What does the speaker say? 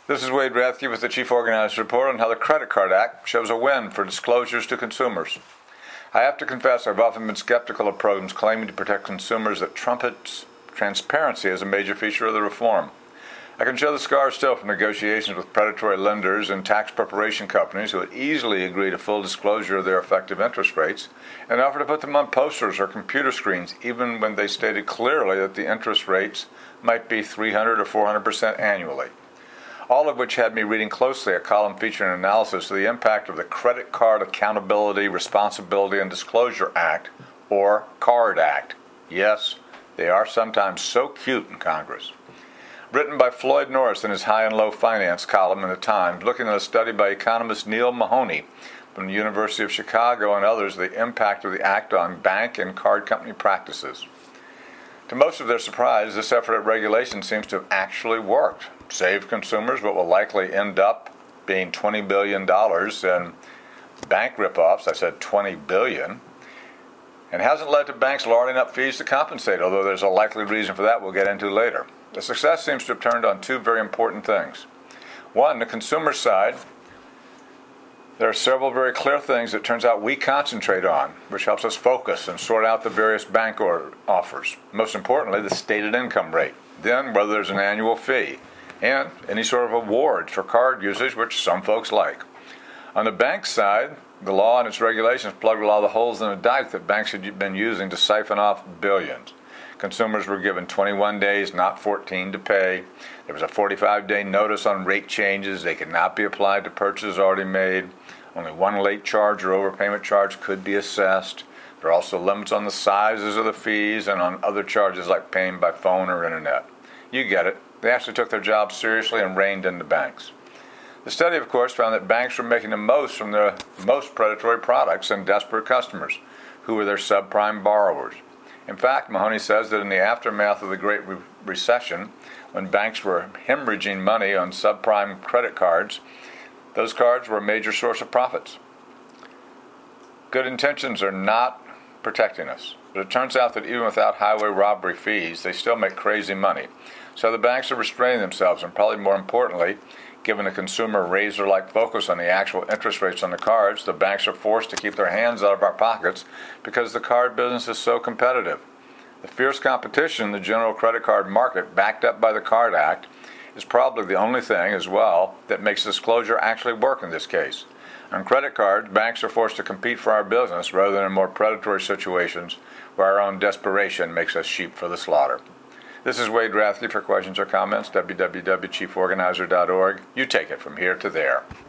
This is Wade Rathke with the Chief Organizer Report on how the Credit Card Act shows a win for disclosures to consumers. I have to confess I've often been skeptical of programs claiming to protect consumers that trumpets transparency as a major feature of the reform. I can show the scars still from negotiations with predatory lenders and tax preparation companies who would easily agree to full disclosure of their effective interest rates and offer to put them on posters or computer screens even when they stated clearly that the interest rates might be 300 or 400% annually. All of which had me reading closely a column featuring an analysis of the impact of the Credit Card Accountability, Responsibility, and Disclosure Act, or CARD Act. Yes, they are sometimes so cute in Congress. Written by Floyd Norris in his High and Low Finance column in the Times, looking at a study by economist Neil Mahoney from the University of Chicago and others of the impact of the act on bank and card company practices. To most of their surprise, this effort at regulation seems to have actually worked. Saved consumers what will likely end up being $20 billion in bank ripoffs. I said $20 billion. And hasn't led to banks lording up fees to compensate, although there's a likely reason for that we'll get into later. The success seems to have turned on two very important things. One, the consumer side, there are several very clear things that turns out we concentrate on, which helps us focus and sort out the various bank offers. Most importantly, the stated income rate. Then, whether there's an annual fee, and any sort of awards for card usage, which some folks like. On the bank side, the law and its regulations plugged a lot of the holes in the dike that banks had been using to siphon off billions. Consumers were given 21 days, not 14, to pay. There was a 45-day notice on rate changes. They could not be applied to purchases already made. Only one late charge or overpayment charge could be assessed. There are also limits on the sizes of the fees and on other charges like paying by phone or internet. You get it. They actually took their job seriously and reined in the banks. The study, of course, found that banks were making the most from their most predatory products and desperate customers, who were their subprime borrowers. In fact, Mahoney says that in the aftermath of the Great Recession, when banks were hemorrhaging money on subprime credit cards, those cards were a major source of profits. Good intentions are not protecting us, but it turns out that even without highway robbery fees, they still make crazy money. So the banks are restraining themselves, and probably more importantly, given the consumer razor-like focus on the actual interest rates on the cards, the banks are forced to keep their hands out of our pockets because the card business is so competitive. The fierce competition in the general credit card market, backed up by the CARD Act, is probably the only thing, as well, that makes disclosure actually work in this case. On credit cards, banks are forced to compete for our business rather than in more predatory situations where our own desperation makes us sheep for the slaughter. This is Wade Rathke. For questions or comments, www.chieforganizer.org. You take it from here to there.